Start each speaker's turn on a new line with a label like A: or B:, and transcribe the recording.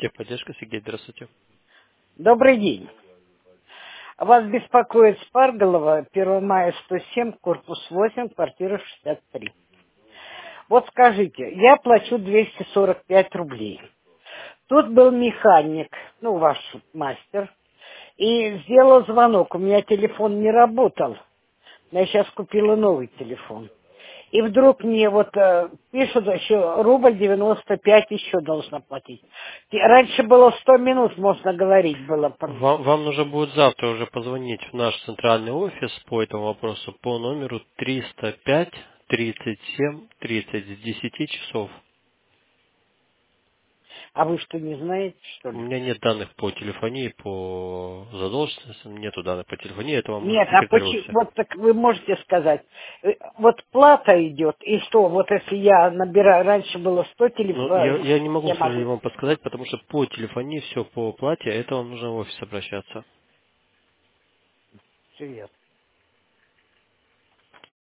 A: Техподдержка, Сергей, здравствуйте.
B: Добрый день. Вас беспокоит Спарголова, 1 мая 107, корпус 8, квартира 63. Вот скажите, я плачу 245 рублей. Тут был механик, ну, ваш мастер, и сделал звонок. У меня телефон не работал. Я сейчас купила новый телефон. И вдруг мне вот пишут еще рубль 95 еще должна платить. Раньше было 100 минут, можно говорить было.
A: Вам нужно будет завтра уже позвонить в наш центральный офис по этому вопросу по номеру 305 37 30 с 10 часов.
B: А вы что, не знаете, что
A: У
B: ли?
A: меня нет данных по телефонии, по задолженностям, нету данных по телефонии, это вам может
B: Нет, а
A: секретарь
B: почему,
A: офиса.
B: вот так вы можете сказать, вот плата идет, и что, вот если я набираю, раньше было 100
A: Ну,
B: телефонов,
A: я не могу,
B: я
A: к
B: могу,
A: сожалению, вам подсказать, потому что по телефонии все по плате, это вам нужно в офис обращаться.
B: серьезно.